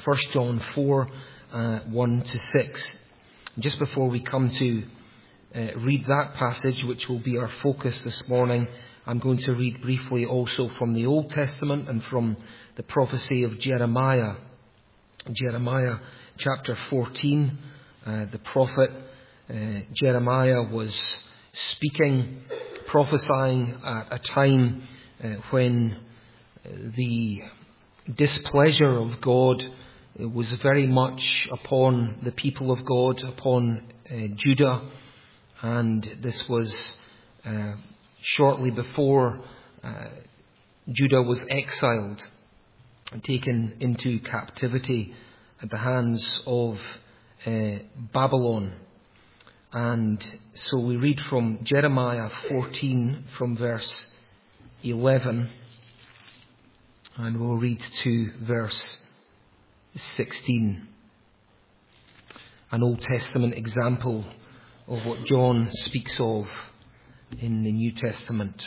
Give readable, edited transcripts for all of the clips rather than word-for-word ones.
1 John 4, 1 to 6. Just before we come to read that passage, which will be our focus this morning, I'm going to read briefly also from the Old Testament and from the prophecy of Jeremiah. Jeremiah chapter 14, the prophet Jeremiah was speaking, prophesying at a time when the displeasure of God was very much upon the people of God, upon Judah, and this was shortly before Judah was exiled and taken into captivity at the hands of Babylon. And so we read from Jeremiah 14 from verse 11, and we'll read to verse 16. An Old Testament example of what John speaks of in the New Testament.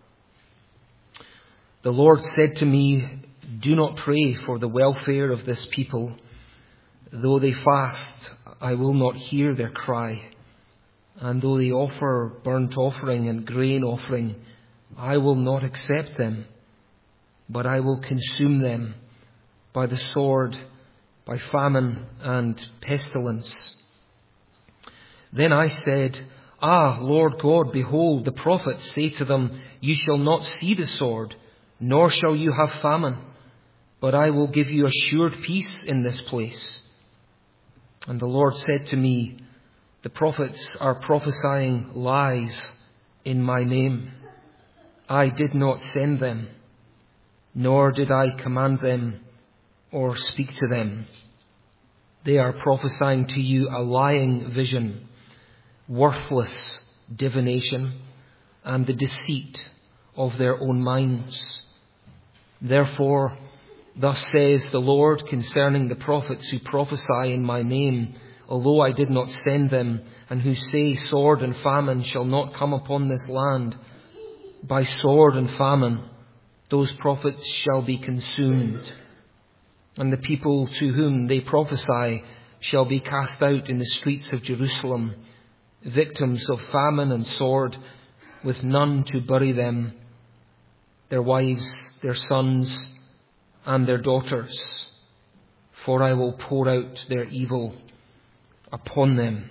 The Lord said to me, "Do not pray for the welfare of this people. Though they fast, I will not hear their cry. And though they offer burnt offering and grain offering, I will not accept them. But I will consume them by the sword, by famine and pestilence." Then I said, "Ah, Lord God, behold, the prophets say to them, you shall not see the sword, nor shall you have famine, but I will give you assured peace in this place." And the Lord said to me, "The prophets are prophesying lies in my name. I did not send them, nor did I command them or speak to them. They are prophesying to you a lying vision, worthless divination, and the deceit of their own minds. Therefore, thus says the Lord concerning the prophets who prophesy in my name, although I did not send them, and who say sword and famine shall not come upon this land. By sword and famine those prophets shall be consumed, and the people to whom they prophesy shall be cast out in the streets of Jerusalem, victims of famine and sword, with none to bury them, their wives, their sons, and their daughters. For I will pour out their evil upon them."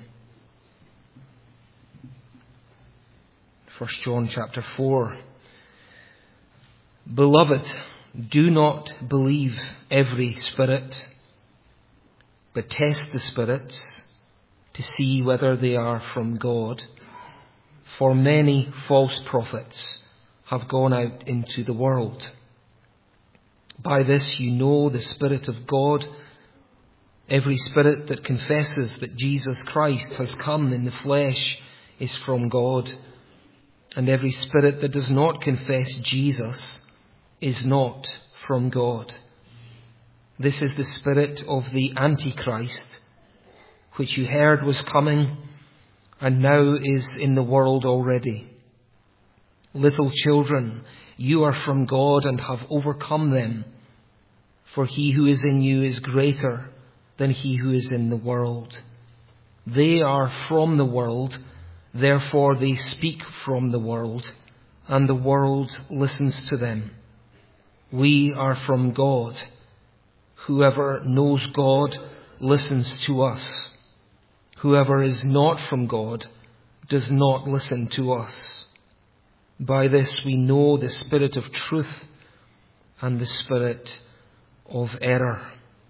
1 John chapter 4. "Beloved, do not believe every spirit, but test the spirits to see whether they are from God. For many false prophets have gone out into the world. By this you know the Spirit of God. Every spirit that confesses that Jesus Christ has come in the flesh is from God. And every spirit that does not confess Jesus is not from God. This is the spirit of the Antichrist, which you heard was coming and now is in the world already. Little children, you are from God and have overcome them, for he who is in you is greater than he who is in the world. They are from the world, therefore they speak from the world, and the world listens to them. We are from God. Whoever knows God listens to us. Whoever is not from God does not listen to us. By this we know the spirit of truth and the spirit of error."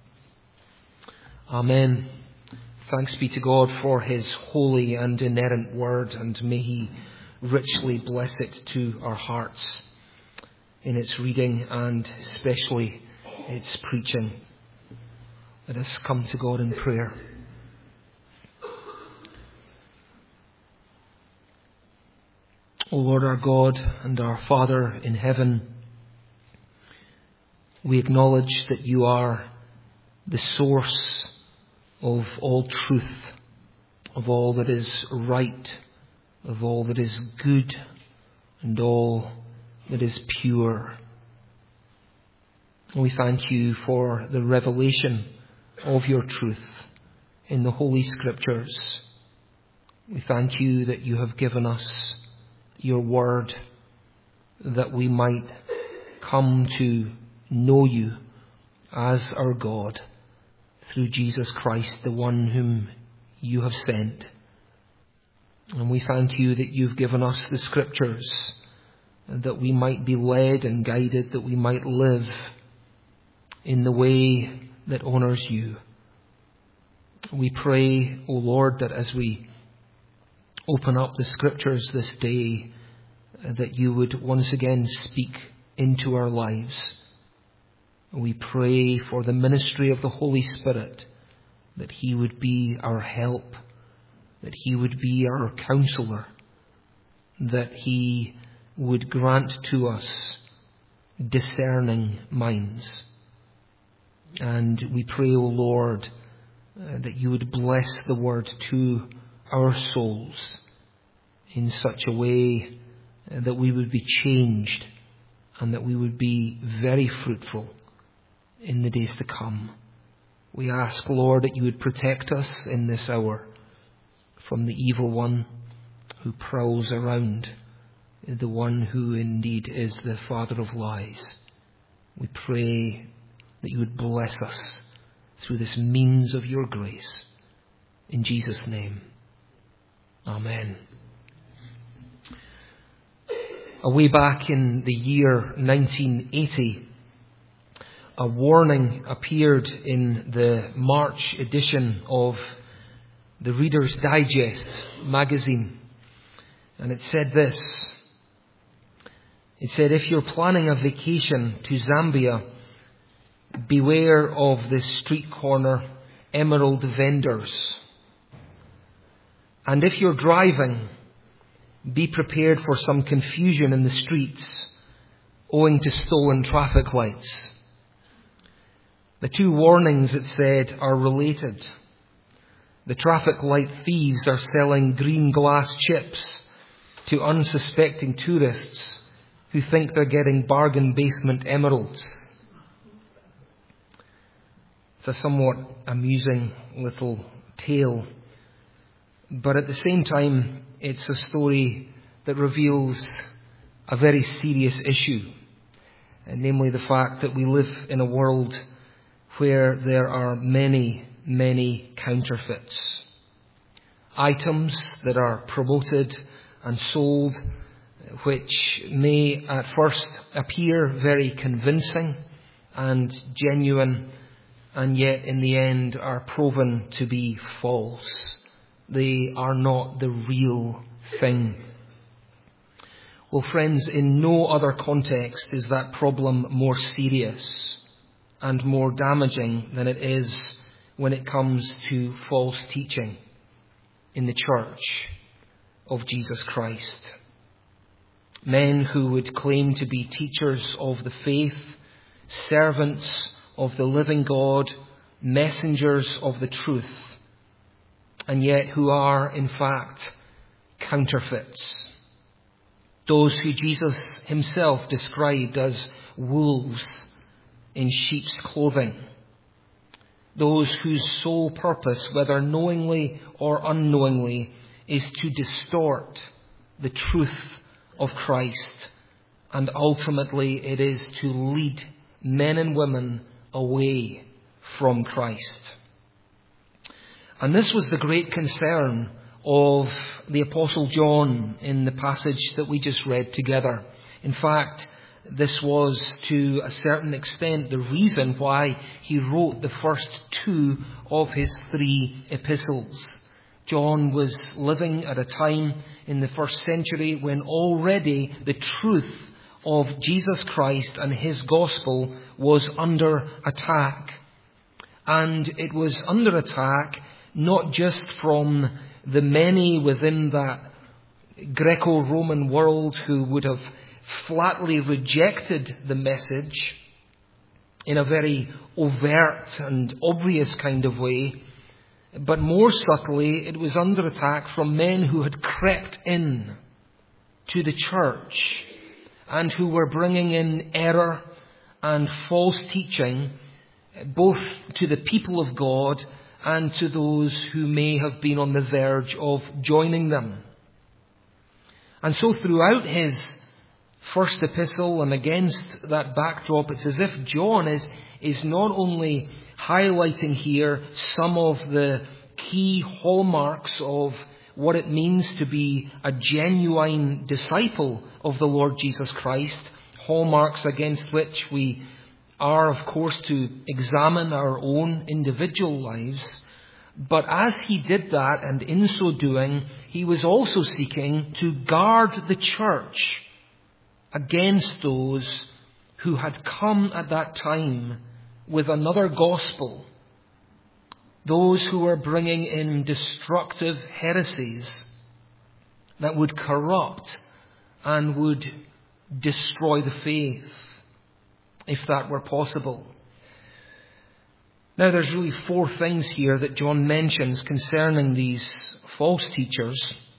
Amen. Thanks be to God for his holy and inerrant word, and may he richly bless it to our hearts in its reading and especially its preaching. Let us come to God in prayer. O Lord our God and our Father in heaven, we acknowledge that you are the source of all truth, of all that is right, of all that is good, and all that is pure. And we thank you for the revelation of your truth in the Holy Scriptures. We thank you that you have given us your word, that we might come to know you as our God through Jesus Christ, the one whom you have sent. And we thank you that you've given us the Scriptures, that we might be led and guided, that we might live in the way that honours you. We pray, O Lord, that as we open up the Scriptures this day, that you would once again speak into our lives. We pray for the ministry of the Holy Spirit, that he would be our help, that he would be our counselor, that he would grant to us discerning minds. And we pray, O Lord, that you would bless the word to our souls in such a way that we would be changed and that we would be very fruitful in the days to come. We ask, Lord, that you would protect us in this hour from the evil one who prowls around, the one who indeed is the father of lies. We pray that you would bless us through this means of your grace. In Jesus' name, amen. Way back in the year 1980, a warning appeared in the March edition of the Reader's Digest magazine. And it said this. It said, if you're planning a vacation to Zambia, beware of the street corner emerald vendors. And if you're driving, be prepared for some confusion in the streets owing to stolen traffic lights. The two warnings, it said, are related. The traffic light thieves are selling green glass chips to unsuspecting tourists who think they're getting bargain basement emeralds. It's a somewhat amusing little tale, but at the same time, it's a story that reveals a very serious issue, namely the fact that we live in a world where there are many, many counterfeits. Items that are promoted and sold, which may at first appear very convincing and genuine, and yet in the end are proven to be false. They are not the real thing. Well, friends, in no other context is that problem more serious and more damaging than it is when it comes to false teaching in the church of Jesus Christ. Men who would claim to be teachers of the faith, servants of the living God, messengers of the truth, and yet who are, in fact, counterfeits. Those who Jesus himself described as wolves in sheep's clothing. Those whose sole purpose, whether knowingly or unknowingly, is to distort the truth of Christ. And ultimately it is to lead men and women away from Christ. And this was the great concern of the Apostle John in the passage that we just read together. In fact, this was to a certain extent the reason why he wrote the first two of his three epistles. John was living at a time in the first century when already the truth of Jesus Christ and his gospel was under attack. And it was under attack not just from the many within that Greco-Roman world who would have flatly rejected the message in a very overt and obvious kind of way, but more subtly it was under attack from men who had crept in to the church and who were bringing in error and false teaching both to the people of God and to those who may have been on the verge of joining them. And so throughout his first epistle and against that backdrop, it's as if John is not only highlighting here some of the key hallmarks of what it means to be a genuine disciple of the Lord Jesus Christ, hallmarks against which we are, of course, to examine our own individual lives. But as he did that, and in so doing, he was also seeking to guard the church against those who had come at that time with another gospel, those who were bringing in destructive heresies that would corrupt and would destroy the faith, if that were possible. Now, there's really 4 things here that John mentions concerning these false teachers.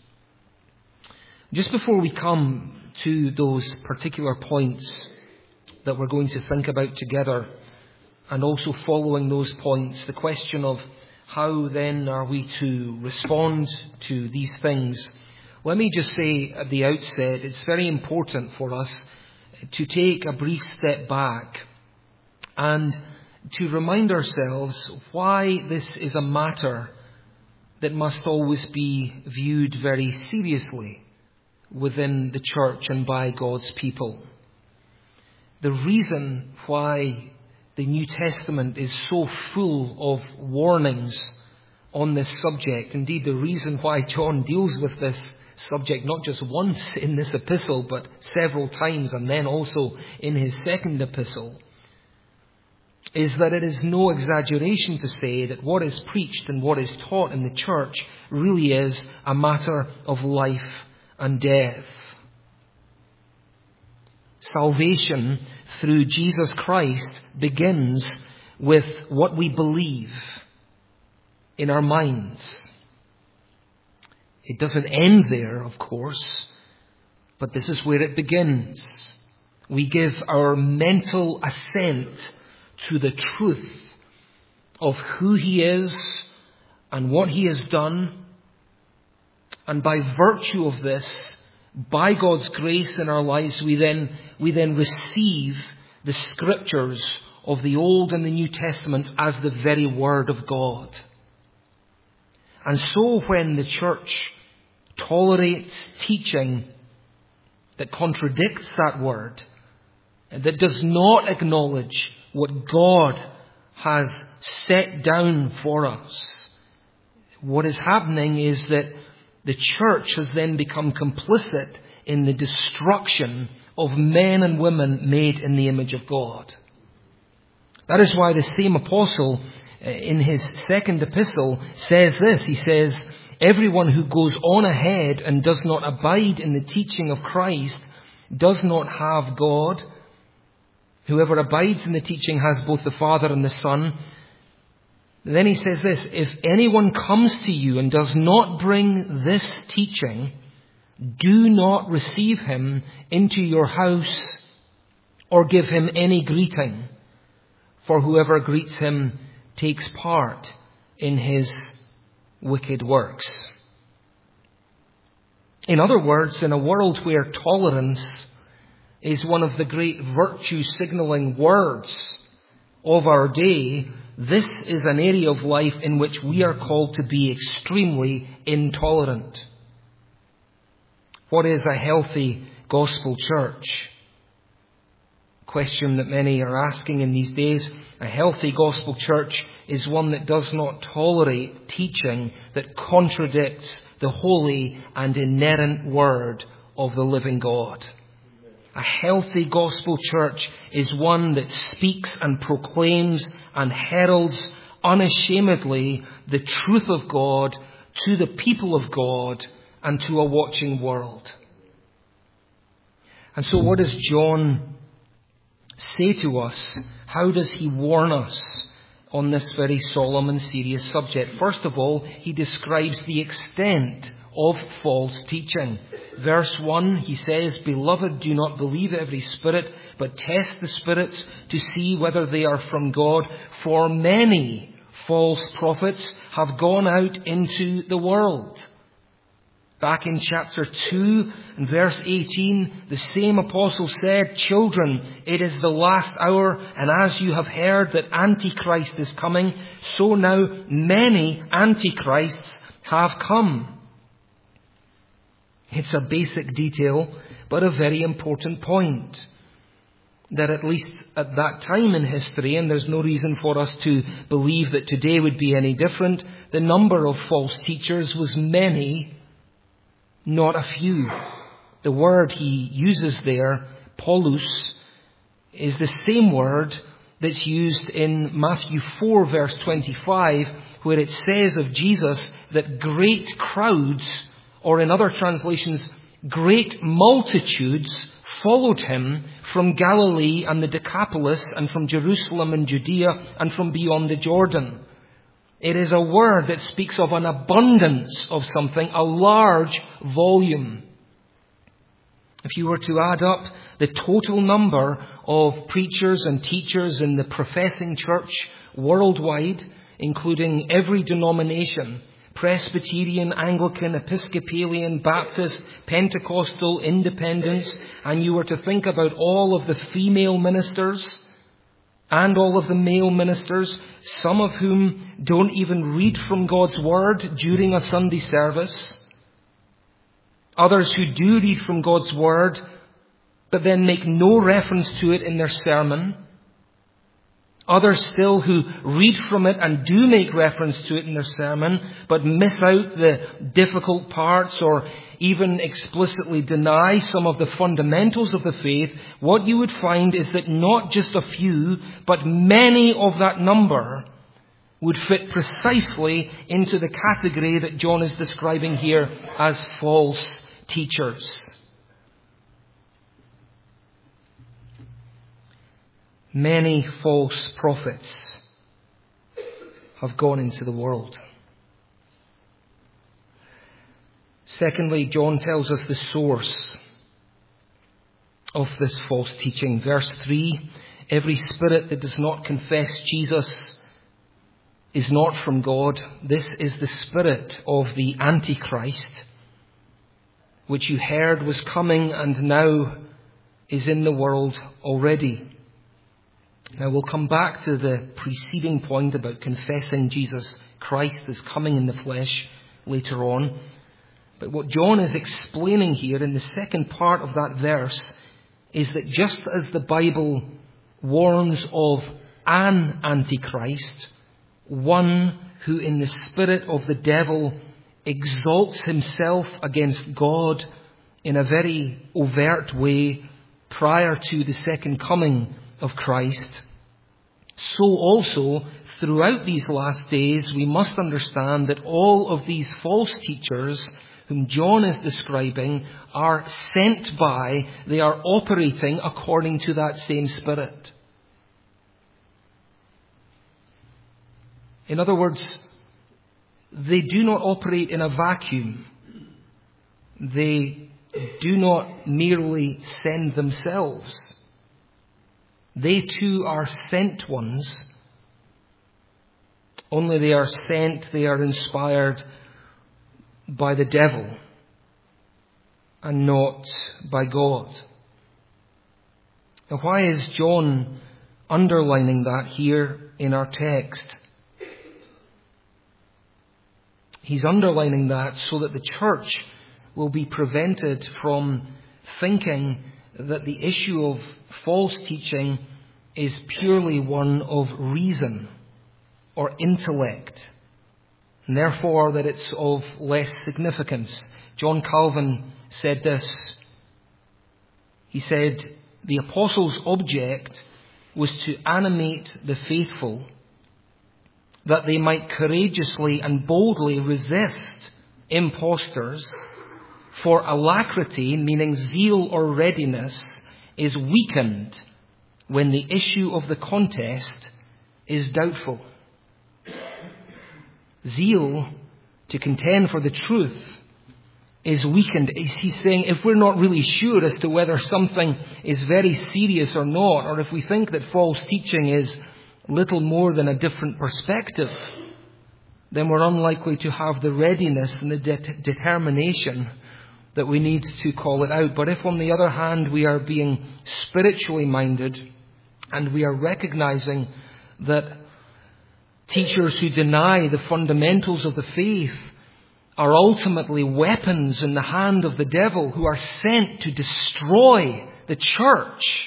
Just before we come to those particular points that we're going to think about together, and also following those points, the question of how then are we to respond to these things. Let me just say at the outset, it's very important for us to take a brief step back and to remind ourselves why this is a matter that must always be viewed very seriously within the church and by God's people. The reason why the New Testament is so full of warnings on this subject, indeed the reason why John deals with this subject not just once in this epistle but several times, and then also in his second epistle, is that it is no exaggeration to say that what is preached and what is taught in the church really is a matter of life and death. Salvation through Jesus Christ begins with what we believe in our minds. It doesn't end there, of course, but this is where it begins. We give our mental assent to the truth of who He is and what He has done. And by virtue of this, by God's grace in our lives, we then receive the Scriptures of the Old and the New Testaments as the very Word of God. And so when the church tolerates teaching that contradicts that Word, that does not acknowledge what God has set down for us, what is happening is that the church has then become complicit in the destruction of men and women made in the image of God. That is why the same apostle in his second epistle says this. He says, "Everyone who goes on ahead and does not abide in the teaching of Christ does not have God. Whoever abides in the teaching has both the Father and the Son." Then he says this, "If anyone comes to you and does not bring this teaching, do not receive him into your house or give him any greeting, for whoever greets him takes part in his wicked works." In other words, in a world where tolerance is one of the great virtue signaling words of our day, this is an area of life in which we are called to be extremely intolerant. What is a healthy gospel church? Question that many are asking in these days. A healthy gospel church is one that does not tolerate teaching that contradicts the holy and inerrant word of the living God. A healthy gospel church is one that speaks and proclaims and heralds unashamedly the truth of God to the people of God and to a watching world. And so what does John say to us? How does he warn us on this very solemn and serious subject. First of all, he describes the extent of false teaching. Verse 1, he says, "Beloved, do not believe every spirit, but test the spirits to see whether they are from God. For many false prophets have gone out into the world." Back in chapter 2 and verse 18, the same apostle said, "Children, it is the last hour, and as you have heard that Antichrist is coming, so now many Antichrists have come." It's a basic detail, but a very important point. That at least at that time in history, and there's no reason for us to believe that today would be any different, the number of false teachers was many, not a few. The word he uses there, polus, is the same word that's used in Matthew 4 verse 25, where it says of Jesus that great crowds, or in other translations, great multitudes followed him from Galilee and the Decapolis and from Jerusalem and Judea and from beyond the Jordan. It is a word that speaks of an abundance of something, a large volume. If you were to add up the total number of preachers and teachers in the professing church worldwide, including every denomination, Presbyterian, Anglican, Episcopalian, Baptist, Pentecostal, Independents, and you were to think about all of the female ministers and all of the male ministers, some of whom don't even read from God's Word during a Sunday service, others who do read from God's Word, but then make no reference to it in their sermon, others still who read from it and do make reference to it in their sermon, but miss out the difficult parts or even explicitly deny some of the fundamentals of the faith. What you would find is that not just a few, but many of that number would fit precisely into the category that John is describing here as false teachers. Many false prophets have gone into the world. Secondly, John tells us the source of this false teaching. Verse 3, "Every spirit that does not confess Jesus is not from God. This is the spirit of the Antichrist, which you heard was coming and now is in the world already." Now we'll come back to the preceding point about confessing Jesus Christ as coming in the flesh later on. But what John is explaining here in the second part of that verse is that just as the Bible warns of an Antichrist, one who in the spirit of the devil exalts himself against God in a very overt way prior to the second coming of Christ, so also throughout these last days we must understand that all of these false teachers whom John is describing are sent by, they are operating according to that same spirit. In other words, they do not operate in a vacuum. They do not merely send themselves. They too are sent ones, only they are sent, they are inspired by the devil and not by God. Now, why is John underlining that here in our text? He's underlining that so that the church will be prevented from thinking that the issue of false teaching is purely one of reason or intellect, and therefore that it's of less significance. John Calvin said this. He said, "The apostles' object was to animate the faithful, that they might courageously and boldly resist impostors, for alacrity, meaning zeal or readiness, is weakened when the issue of the contest is doubtful." zeal to contend for the truth is weakened. He's saying if we're not really sure as to whether something is very serious or not, or if we think that false teaching is little more than a different perspective, then we're unlikely to have the readiness and the determination that we need to call it out. But if, on the other hand, we are being spiritually minded and we are recognizing that teachers who deny the fundamentals of the faith are ultimately weapons in the hand of the devil who are sent to destroy the church,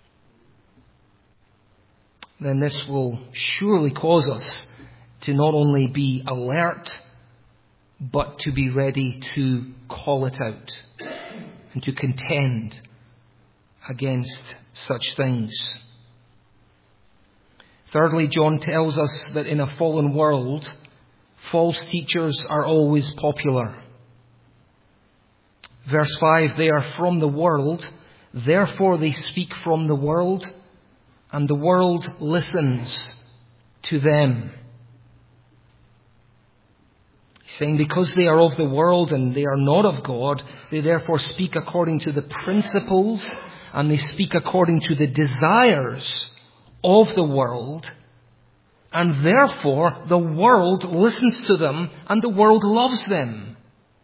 then this will surely cause us to not only be alert, but to be ready to call it out and to contend against such things. Thirdly, John tells us that in a fallen world, false teachers are always popular. Verse 5, they are from the world, therefore they speak from the world, and the world listens to them. He's saying because they are of the world and they are not of God, they therefore speak according to the principles and they speak according to the desires of the world, and therefore the world listens to them and the world loves them.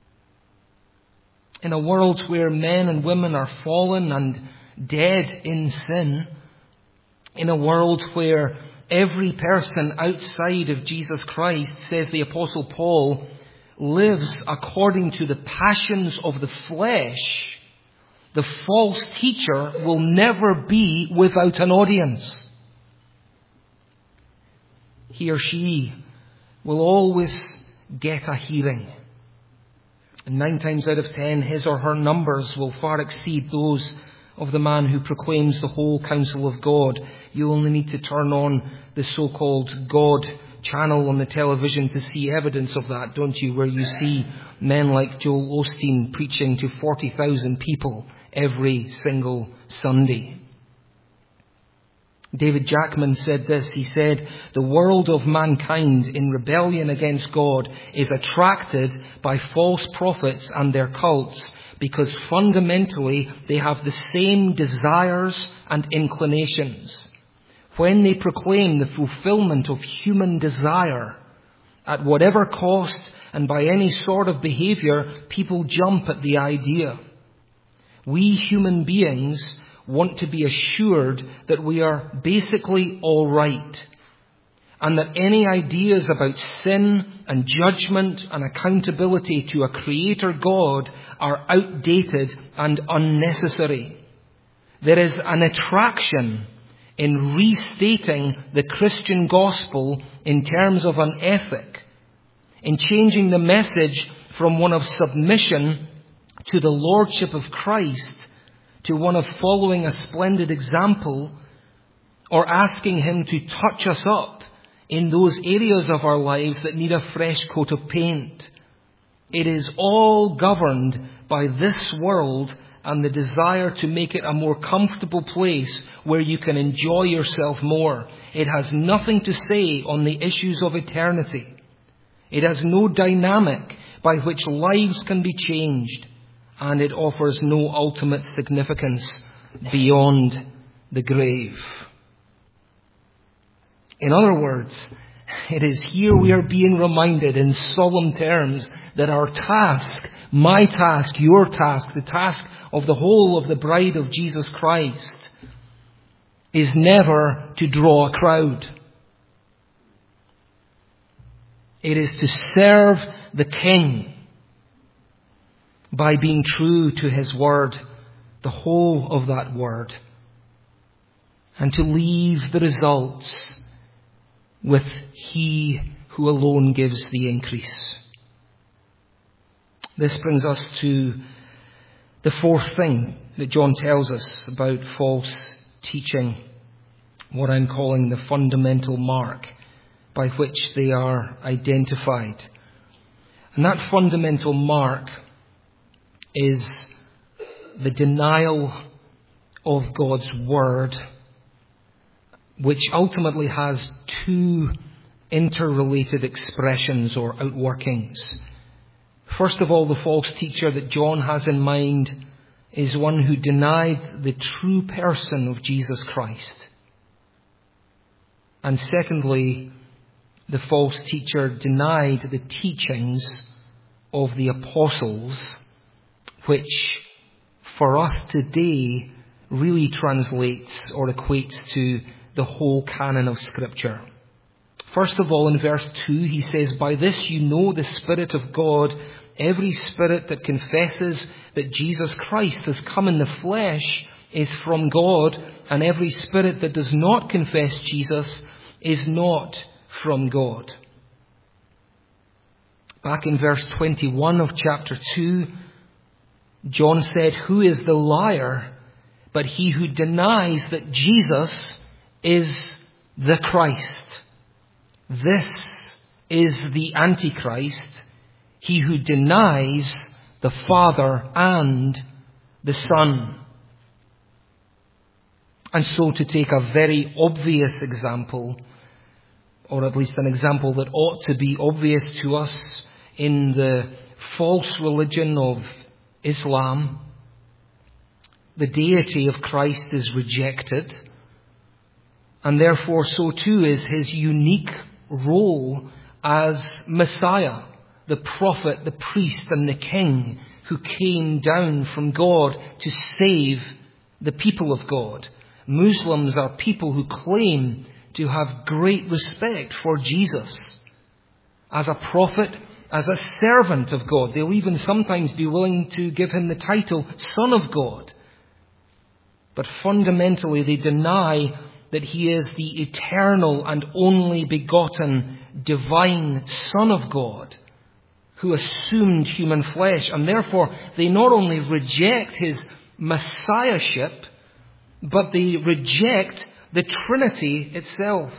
In a world where men and women are fallen and dead in sin, in a world where every person outside of Jesus Christ, says the Apostle Paul, lives according to the passions of the flesh, the false teacher will never be without an audience. He or she will always get a hearing. And 9 times out of 10, his or her numbers will far exceed those of the man who proclaims the whole counsel of God. You only need to turn on the so-called God channel on the television to see evidence of that, don't you? Where you see men like Joel Osteen preaching to 40,000 people every single Sunday. David Jackman said this. He said, the world of mankind in rebellion against God is attracted by false prophets and their cults because fundamentally they have the same desires and inclinations. When they proclaim the fulfillment of human desire, at whatever cost and by any sort of behavior, people jump at the idea. We human beings want to be assured that we are basically all right, and that any ideas about sin and judgment and accountability to a creator God are outdated and unnecessary. There is an attraction in restating the Christian gospel in terms of an ethic, in changing the message from one of submission to the lordship of Christ to one of following a splendid example, or asking him to touch us up in those areas of our lives that need a fresh coat of paint. It is all governed by this world and the desire to make it a more comfortable place where you can enjoy yourself more. It has nothing to say on the issues of eternity. It has no dynamic by which lives can be changed. And it offers no ultimate significance beyond the grave. In other words, it is here we are being reminded in solemn terms that our task, my task, your task, the task of the whole of the bride of Jesus Christ, is never to draw a crowd. It is to serve the King by being true to his word, the whole of that word, and to leave the results with he who alone gives the increase. This brings us to the fourth thing that John tells us about false teaching, what I'm calling the fundamental mark by which they are identified. And that fundamental mark is the denial of God's word, which ultimately has two interrelated expressions or outworkings. First of all, the false teacher that John has in mind is one who denied the true person of Jesus Christ. And secondly, the false teacher denied the teachings of the apostles, which for us today really translates or equates to the whole canon of Scripture. First of all, in verse 2, he says, "By this you know the Spirit of God. Every spirit that confesses that Jesus Christ has come in the flesh is from God, and every spirit that does not confess Jesus is not from God." Back in verse 21 of chapter 2, John said, "Who is the liar but he who denies that Jesus is the Christ? This is the Antichrist, he who denies the Father and the Son." And so, to take a very obvious example, or at least an example that ought to be obvious to us in the false religion of Islam, the deity of Christ is rejected, and therefore so too is his unique role as Messiah, the prophet, the priest, and the king who came down from God to save the people of God. Muslims are people who claim to have great respect for Jesus as a prophet, as a servant of God. They'll even sometimes be willing to give him the title Son of God. But fundamentally they deny that he is the eternal and only begotten divine Son of God who assumed human flesh. And therefore they not only reject his messiahship, but they reject the Trinity itself.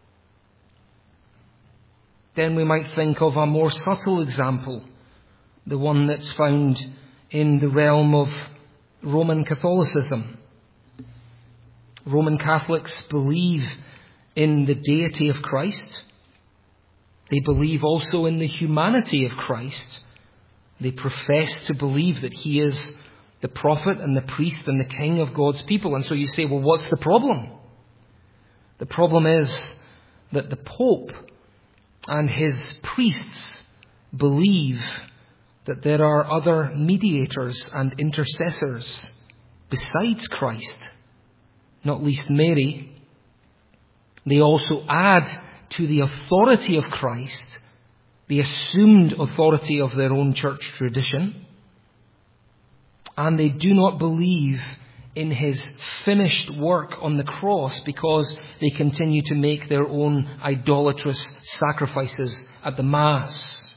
Then we might think of a more subtle example, the one that's found in the realm of Roman Catholicism. Roman Catholics believe in the deity of Christ. They believe also in the humanity of Christ. They profess to believe that he is the prophet and the priest and the king of God's people. And so you say, well, what's the problem? The problem is that the Pope and his priests believe that there are other mediators and intercessors besides Christ, not least Mary. They also add to the authority of Christ the assumed authority of their own church tradition. And they do not believe in his finished work on the cross because they continue to make their own idolatrous sacrifices at the Mass.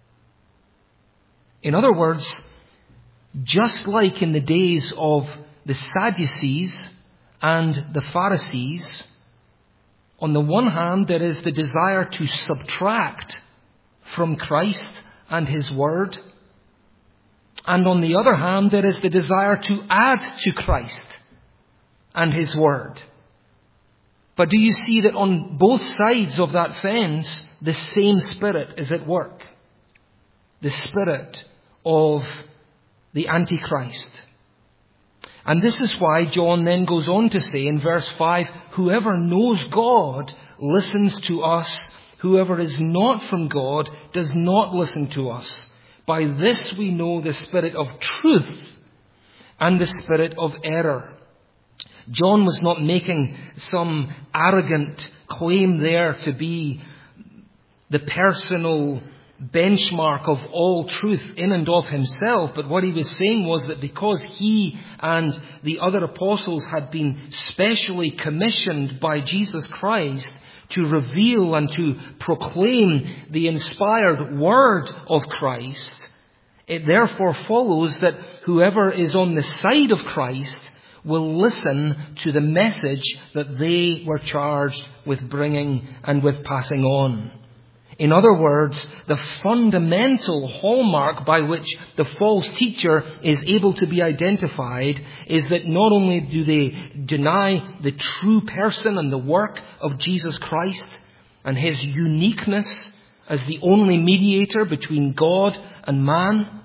In other words, just like in the days of the Sadducees and the Pharisees, on the one hand there is the desire to subtract from Christ and his word, and on the other hand, there is the desire to add to Christ and his word. But do you see that on both sides of that fence, the same spirit is at work? The spirit of the Antichrist. And this is why John then goes on to say in verse 5, "Whoever knows God listens to us. Whoever is not from God does not listen to us. By this we know the spirit of truth and the spirit of error." John was not making some arrogant claim there to be the personal benchmark of all truth in and of himself. But what he was saying was that because he and the other apostles had been specially commissioned by Jesus Christ to reveal and to proclaim the inspired word of Christ, it therefore follows that whoever is on the side of Christ will listen to the message that they were charged with bringing and with passing on. In other words, the fundamental hallmark by which the false teacher is able to be identified is that not only do they deny the true person and the work of Jesus Christ and his uniqueness as the only mediator between God and man.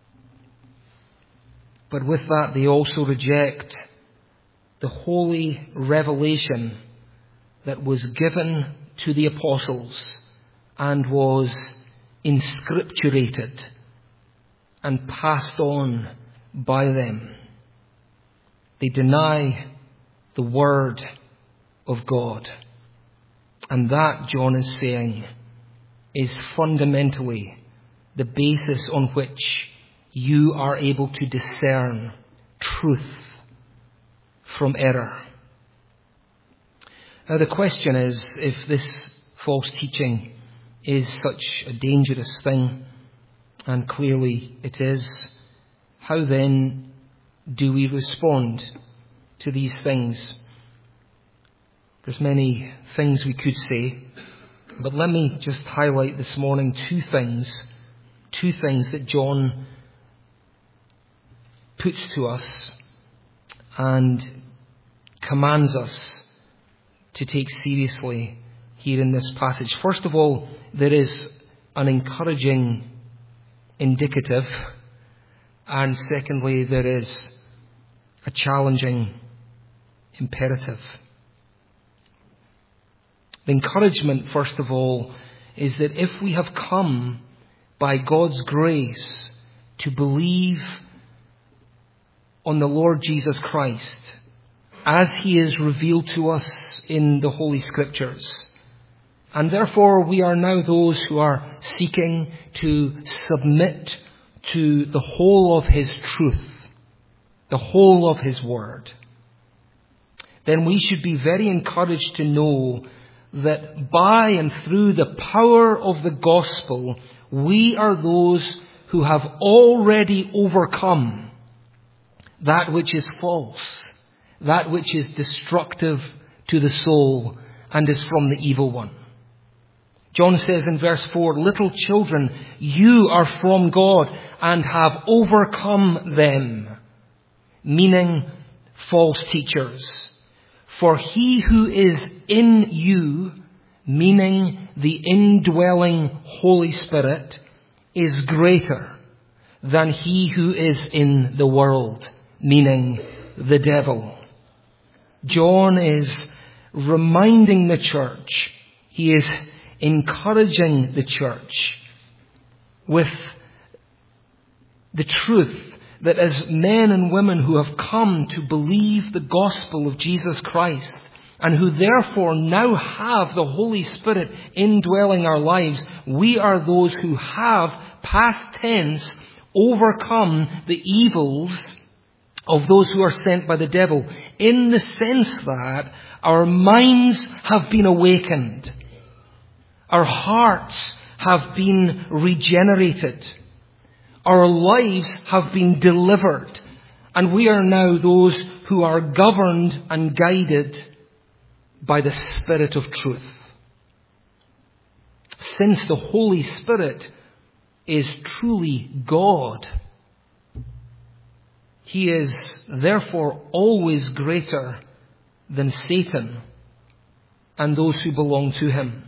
But with that, they also reject the holy revelation that was given to the apostles and was inscripturated and passed on by them. They deny the Word of God. And that, John is saying, is fundamentally the basis on which you are able to discern truth from error. Now the question is, if this false teaching is such a dangerous thing, and clearly it is, how then do we respond to these things? There's many things we could say, but let me just highlight this morning two things that John puts to us and commands us to take seriously here in this passage. First of all, there is an encouraging indicative, and secondly, there is a challenging imperative. The encouragement, first of all, is that if we have come by God's grace to believe on the Lord Jesus Christ as he is revealed to us in the Holy Scriptures, and therefore we are now those who are seeking to submit to the whole of his truth, the whole of his word, then we should be very encouraged to know that by and through the power of the gospel, we are those who have already overcome that which is false, that which is destructive to the soul and is from the evil one. John says in verse 4, "Little children, you are from God and have overcome them," meaning false teachers. "For he who is in you," meaning the indwelling Holy Spirit, "is greater than he who is in the world," meaning the devil. John is reminding the church, he is encouraging the church with the truth that as men and women who have come to believe the gospel of Jesus Christ, and who therefore now have the Holy Spirit indwelling our lives, we are those who have, past tense, overcome the evils of those who are sent by the devil, in the sense that our minds have been awakened, our hearts have been regenerated, our lives have been delivered, and we are now those who are governed and guided by the Spirit of truth. Since the Holy Spirit is truly God, he is therefore always greater than Satan and those who belong to him.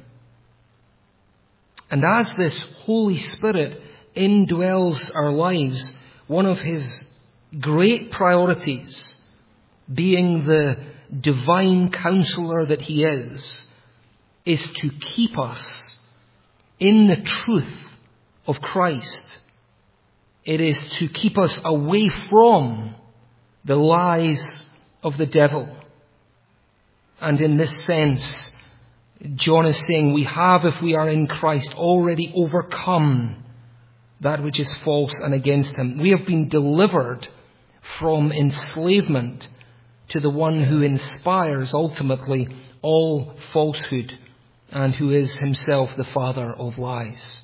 And as this Holy Spirit indwells our lives, one of his great priorities, being the divine counselor that he is to keep us in the truth of Christ. It is to keep us away from the lies of the devil. And in this sense, John is saying we have, if we are in Christ, already overcome that which is false and against him. We have been delivered from enslavement to the one who inspires ultimately all falsehood and who is himself the father of lies.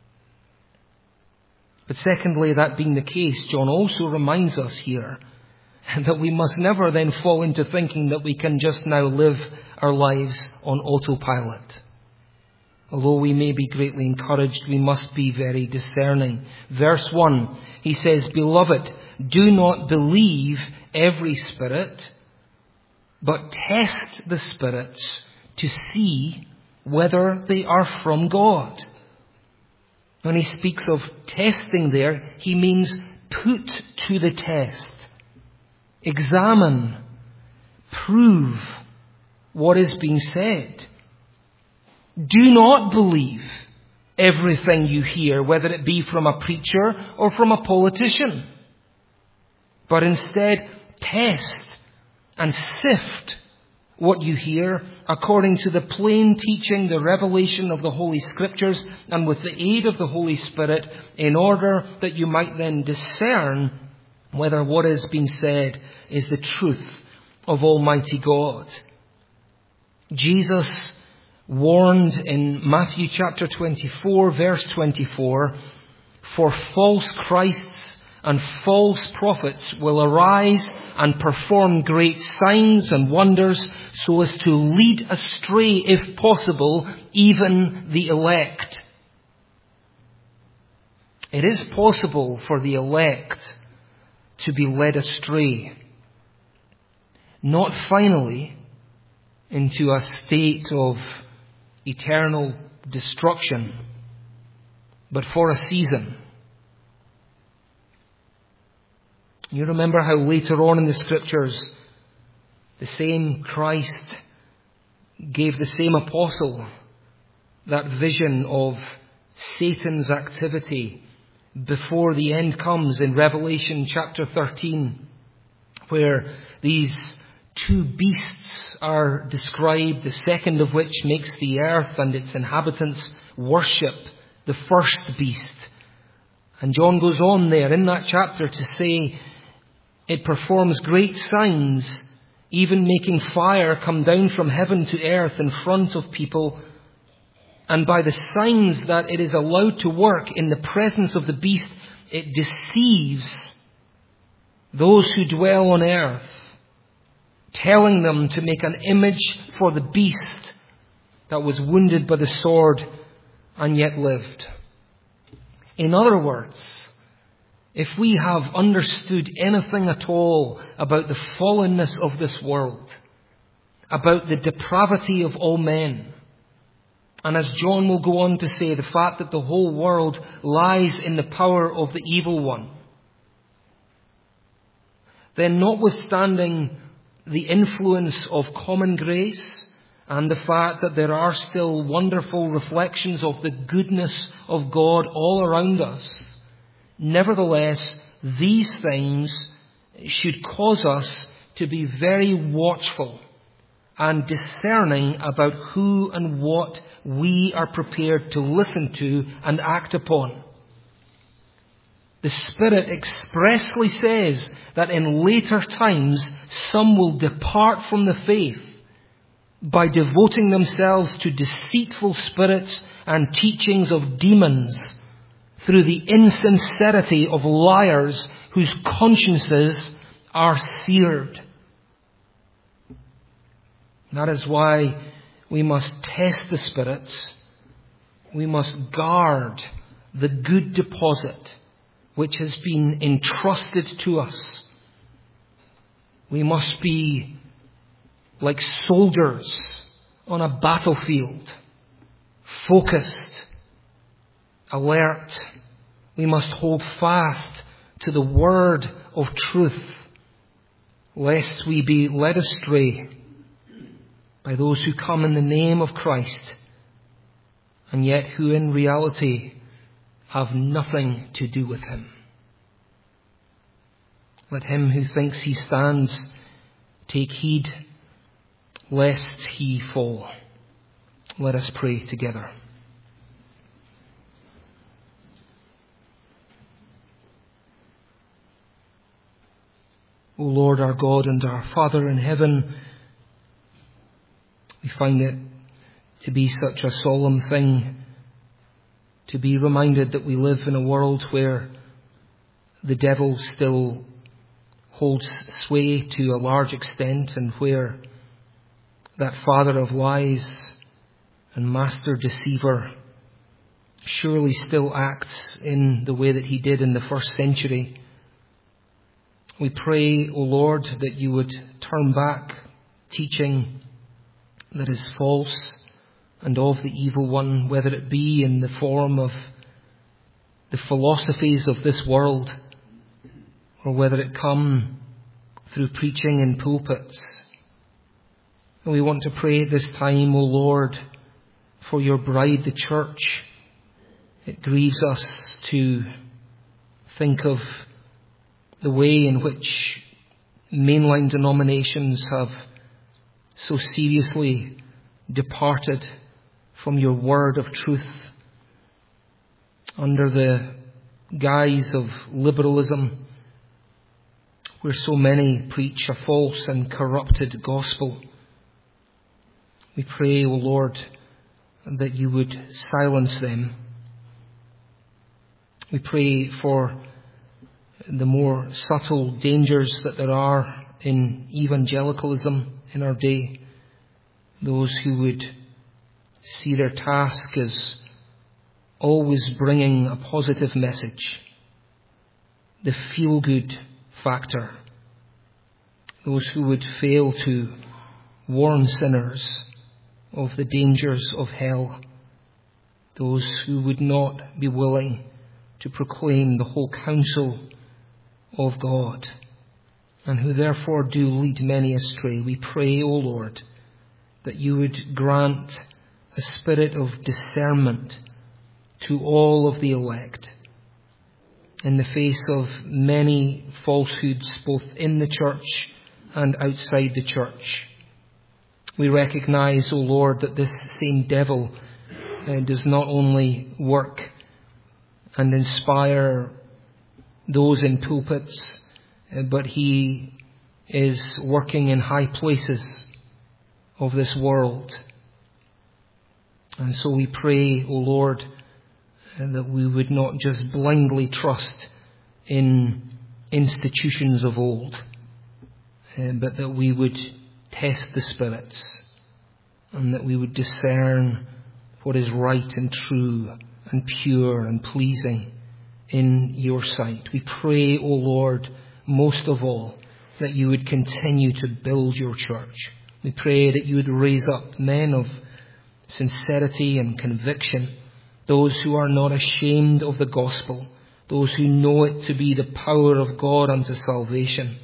But secondly, that being the case, John also reminds us here that we must never then fall into thinking that we can just now live our lives on autopilot. Although we may be greatly encouraged, we must be very discerning. Verse 1, he says, "Beloved, do not believe every spirit, but test the spirits to see whether they are from God. When he speaks of testing there, he means put to the test. Examine, prove what is being said. Do not believe everything you hear, whether it be from a preacher or from a politician, but instead test and sift what you hear according to the plain teaching, the revelation of the Holy Scriptures, and with the aid of the Holy Spirit, in order that you might then discern whether what is being said is the truth of Almighty God. Jesus warned in Matthew chapter 24, verse 24, "For false Christs and false prophets will arise and perform great signs and wonders, so as to lead astray, if possible, even the elect." It is possible for the elect to be led astray, not finally into a state of eternal destruction, but for a season. You remember how later on in the Scriptures, the same Christ gave the same apostle that vision of Satan's activity before the end comes in Revelation chapter 13, where these two beasts are described, the second of which makes the earth and its inhabitants worship the first beast. And John goes on there in that chapter to say it performs great signs, even making fire come down from heaven to earth in front of people. And by the signs that it is allowed to work in the presence of the beast, it deceives those who dwell on earth, telling them to make an image for the beast that was wounded by the sword and yet lived. In other words, if we have understood anything at all about the fallenness of this world, about the depravity of all men, and as John will go on to say, the fact that the whole world lies in the power of the evil one, then notwithstanding the influence of common grace and the fact that there are still wonderful reflections of the goodness of God all around us, nevertheless, these things should cause us to be very watchful and discerning about who and what we are prepared to listen to and act upon. The Spirit expressly says that in later times some will depart from the faith by devoting themselves to deceitful spirits and teachings of demons, through the insincerity of liars whose consciences are seared. That is why we must test the spirits. We must guard the good deposit which has been entrusted to us. We must be like soldiers on a battlefield, focused, alert. We must hold fast to the word of truth, lest we be led astray by those who come in the name of Christ, and yet who in reality have nothing to do with him. Let him who thinks he stands take heed lest he fall. Let us pray together. O Lord, our God and our Father in heaven, we find it to be such a solemn thing to be reminded that we live in a world where the devil still holds sway to a large extent, and where that father of lies and master deceiver surely still acts in the way that he did in the first century. We pray, O Lord, that you would turn back teaching that is false and of the evil one, whether it be in the form of the philosophies of this world, or whether it come through preaching in pulpits. And we want to pray at this time, O Lord, for your bride, the church. It grieves us to think of the way in which mainline denominations have so seriously departed from your word of truth under the guise of liberalism, where so many preach a false and corrupted gospel. We pray, O Lord, that you would silence them. We pray for the more subtle dangers that there are in evangelicalism in our day, those who would see their task as always bringing a positive message, the feel-good factor, those who would fail to warn sinners of the dangers of hell, those who would not be willing to proclaim the whole counsel of God, and who therefore do lead many astray. We pray, O Lord, that you would grant a spirit of discernment to all of the elect in the face of many falsehoods, both in the church and outside the church. We recognize, O Lord, that this same devil does not only work and inspire those in pulpits, but he is working in high places of this world. And so we pray, O Lord, that we would not just blindly trust in institutions of old, but that we would test the spirits, and that we would discern what is right and true and pure and pleasing in your sight. We pray, O Lord, most of all, that you would continue to build your church. We pray that you would raise up men of sincerity and conviction, those who are not ashamed of the gospel, those who know it to be the power of God unto salvation.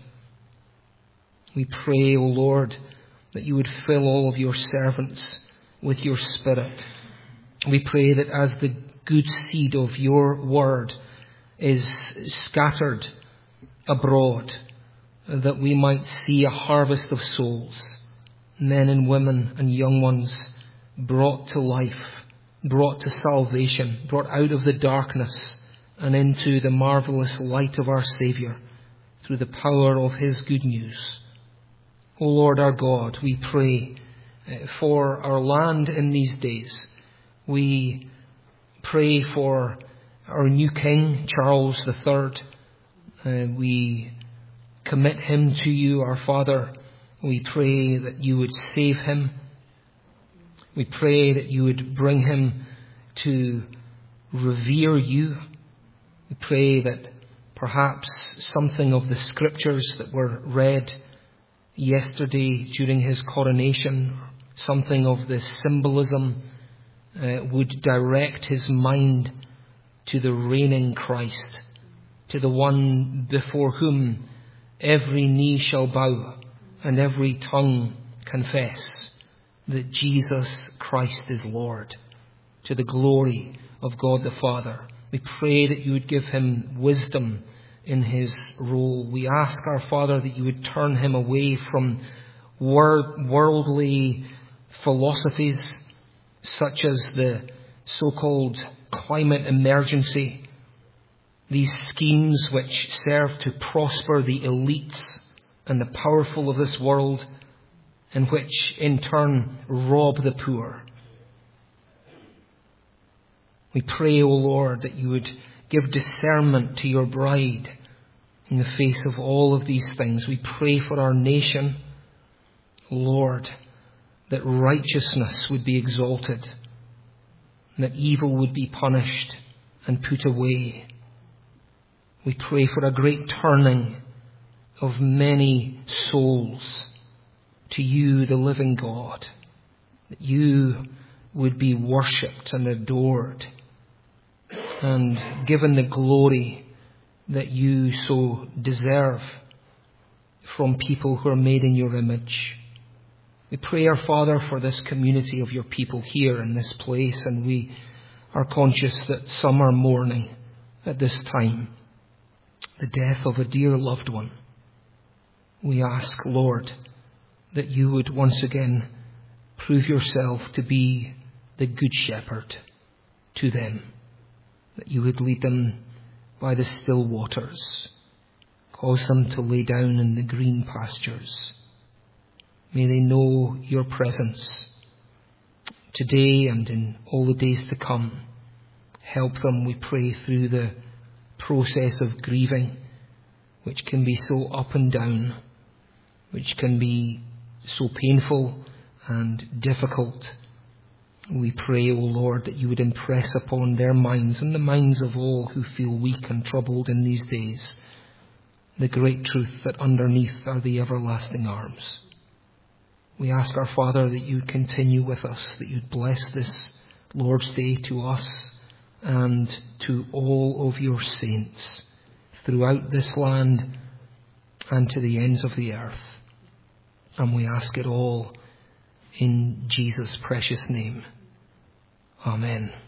We pray, O Lord, that you would fill all of your servants with your Spirit. We pray that as the good seed of your word is scattered abroad, that we might see a harvest of souls, men and women and young ones brought to life, brought to salvation, brought out of the darkness and into the marvelous light of our Saviour through the power of his good news. O Lord our God, we pray for our land in these days. We pray for our new King, Charles III. We commit him to you, our Father. We pray that you would save him. We pray that you would bring him to revere you. We pray that perhaps something of the scriptures that were read yesterday during his coronation, something of the symbolism would direct his mind to the reigning Christ, to the one before whom every knee shall bow and every tongue confess that Jesus Christ is Lord, to the glory of God the Father. We pray that you would give him wisdom in his role. We ask, our Father, that you would turn him away from worldly philosophies such as the so-called climate emergency, these schemes which serve to prosper the elites and the powerful of this world, and which in turn rob the poor. We pray, O Lord, that you would give discernment to your bride in the face of all of these things. We pray for our nation, Lord, that righteousness would be exalted, and that evil would be punished and put away. We pray for a great turning of many souls to you, the living God, that you would be worshipped and adored and given the glory that you so deserve from people who are made in your image. We pray, our Father, for this community of your people here in this place, and we are conscious that some are mourning at this time the death of a dear loved one. We ask, Lord, that you would once again prove yourself to be the Good Shepherd to them, that you would lead them by the still waters, cause them to lay down in the green pastures. May they know your presence today and in all the days to come. Help them, we pray, through the process of grieving, which can be so up and down, which can be so painful and difficult. We pray, O Lord, that you would impress upon their minds and the minds of all who feel weak and troubled in these days the great truth that underneath are the everlasting arms. We ask, our Father, that you continue with us, that you'd bless this Lord's Day to us and to all of your saints throughout this land and to the ends of the earth. And we ask it all in Jesus' precious name. Amen.